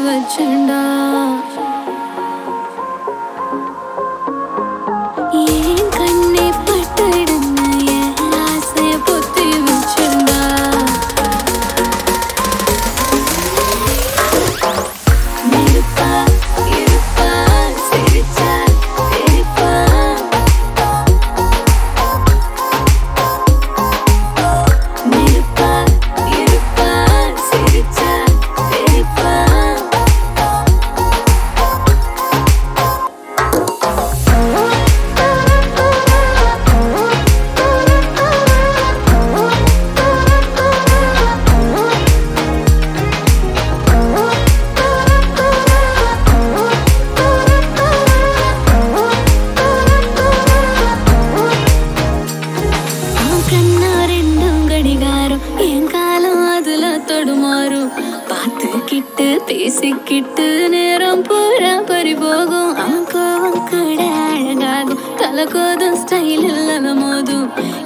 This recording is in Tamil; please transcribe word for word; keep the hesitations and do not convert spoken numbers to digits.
வச்சுண்டா ஏன் கண்ணே பட்டுடுன்னு என் ஆசைய பொத்தி வச்சுண்டா நெருப்பா இருப்பா சிரிச்சா சிரிப்பா நெருப்பா இருப்பா சிரிச்சா சிரிப்பா கண்ணா ரெண்டும் கடிகாரம் என் காலம் அதுல தொடுமாறும் பார்த்துக்கிட்டு பேசிக்கிட்டு நேரம் பூரா பறிபோகும் அவன் கோவம் கூட அழகாகும் தலை கோதும் ஸ்டைல் இல்லாத மோதும்